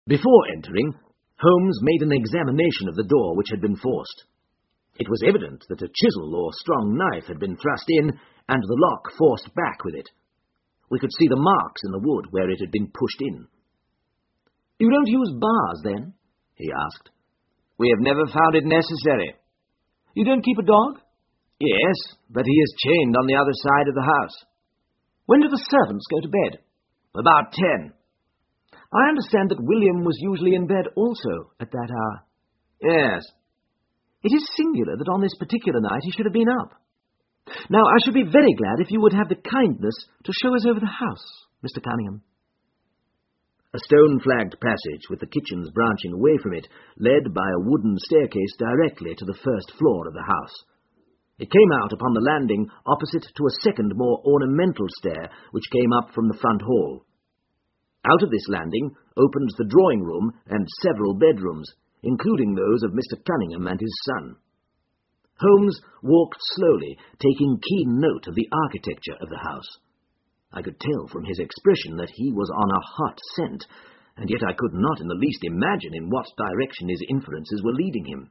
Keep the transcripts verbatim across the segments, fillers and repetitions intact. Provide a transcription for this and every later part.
Before entering, Holmes made an examination of the door which had been forced. It was evident that a chisel or strong knife had been thrust in, and the lock forced back with it. We could see the marks in the wood where it had been pushed in. "You don't use bars, then?" he asked. "We have never found it necessary." "You don't keep a dog?" "Yes, but he is chained on the other side of the house." "When do the servants go to bed?" "About ten." "I understand that William was usually in bed also at that hour." "Yes." "It is singular that on this particular night he should have been up. Now, I should be very glad if you would have the kindness to show us over the house, Mister Cunningham." A stone-flagged passage, with the kitchens branching away from it, led by a wooden staircase directly to the first floor of the house. It came out upon the landing opposite to a second, more ornamental stair, which came up from the front hall. Out of this landing opened the drawing-room and several bedrooms, including those of Mister Cunningham and his son. Holmes walked slowly, taking keen note of the architecture of the house. I could tell from his expression that he was on a hot scent, and yet I could not in the least imagine in what direction his inferences were leading him.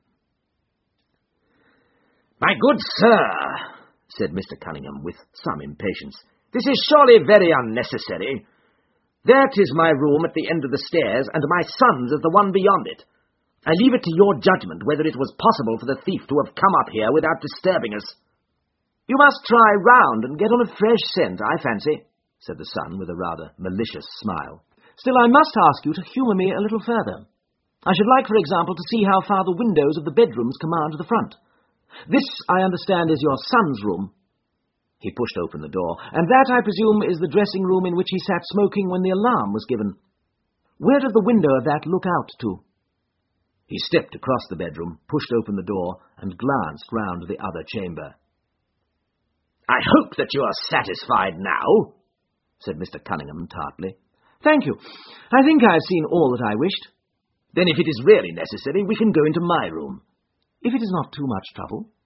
"My good sir," said Mister Cunningham with some impatience, "this is surely very unnecessary. That is my room at the end of the stairs, and my son's is the one beyond it. I leave it to your judgment whether it was possible for the thief to have come up here without disturbing us." "You must try round and get on a fresh scent, I fancy," said the son with a rather malicious smile. "Still, I must ask you to humour me a little further. I should like, for example, to see how far the windows of the bedrooms command the front. This, I understand, is your son's room." He pushed open the door. "And that, I presume, is the dressing-room in which he sat smoking when the alarm was given. Where does the window of that look out to?" He stepped across the bedroom, pushed open the door, and glanced round the other chamber. "I hope that you are satisfied now," said Mister Cunningham tartly. "Thank you. I think I have seen all that I wished." "Then if it is really necessary, we can go into my room." "If it is not too much trouble."